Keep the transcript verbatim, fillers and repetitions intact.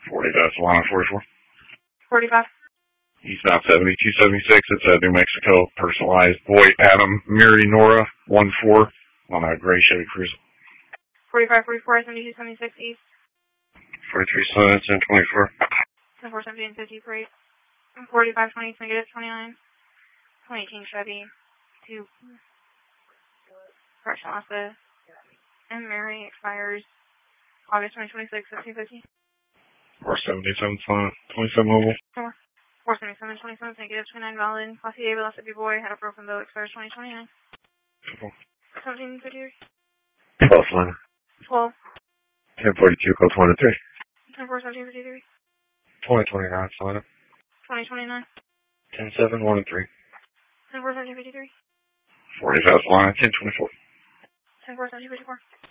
forty, that's line forty-four. forty-five. Eastbound seventy-two seventy-six, it's uh, New Mexico, personalized boy Adam, Mary Nora, one four, on a gray Chevy Cruze. forty-five forty-four, seventy-two seventy-six East. forty-three Sun, ten twenty-four. ten four seventeen fifty freight. forty-five twenty, negative twenty-nine. twenty King Chevy. two. Correction Alpha. And Mary expires August twenty twenty-six, fifteen fifty. four seventy-seven Sun, twenty-seven mobile. four seventy-seven twenty-seven, negative twenty-nine valid. Class A, Velocity Boy, had a broken bill, expires twenty twenty-nine. seventeen fifty-three. twelve line. twelve. ten forty-two, code twenty-three. ten four seventeen fifty-three. twenty twenty-nine, sign up. twenty twenty-nine. ten seven, one and three. ten four seventeen fifty-three. forty, that's line, ten twenty-four. ten four seventeen fifty-four.